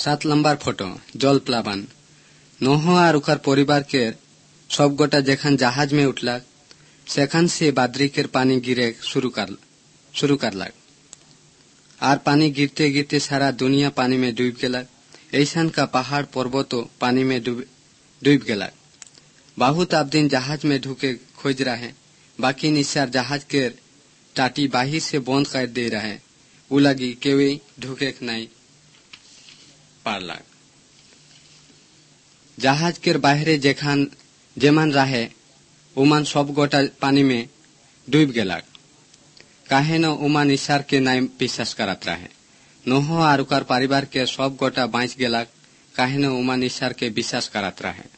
7 number photo जल प्लावन। नोह और उकर परिवार के सब गोटा जेखन जहाज में उठलक सेखन से बादरी के पानी गिरे शुरू करलक और पानी गिरते गिरते सारा दुनिया पानी में डूब गेलक। ऐसन का पहाड़ पर्वतों पानी में डूब गेलक। बहुत आप दिन जहाज में ढुके खोज रहे, बाकी निस्सार जहाज के टाटी बाहिर से बंद कर दे रहे, उ लगी केवे ढुके नहीं पारलक। जहाज के बाहरे जेमन रहे उमन सब गोटा पानी में डूब गेलक। काहे न उमन ईश्वर के नाम विश्वास करत रहे। नोह और उकर परिवार के सब गोटा बाँच गेलक, काहे न उमन ईश्वर के विश्वास करत रहे।